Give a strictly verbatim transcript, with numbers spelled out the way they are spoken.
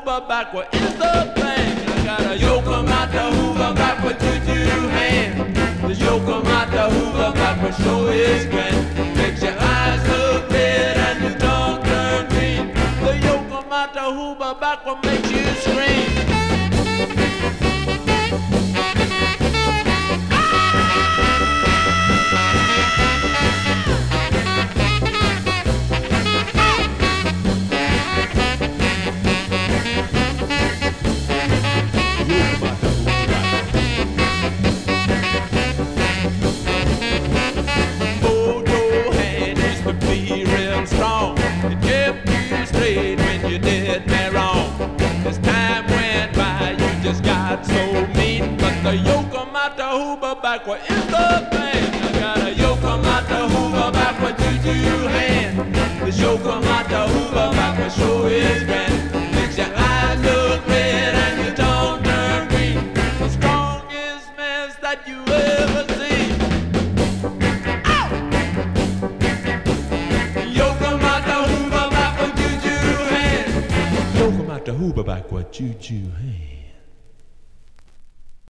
Hoover backward is the thing. I gotta yoke 'em out the Hoover backward, juju hand. The yoke 'em out the Hoover backward sure is grand. Makes your eyes look red and your tongue turn green. The yoke 'em out the Hoover backward makes you scream. So mean, but the yoke 'em out the Hoover backward is the thing. I gotta yoke 'em out the Hoover backward, juju hand. The yoke 'em out the Hoover backward sure is grand. Makes your eyes look red and your tongue turn green. The strongest mess that you ever see. Ow! Yoke 'em out the Hoover backward, juju hand. Yoke 'em out the Hoover backward, juju hand.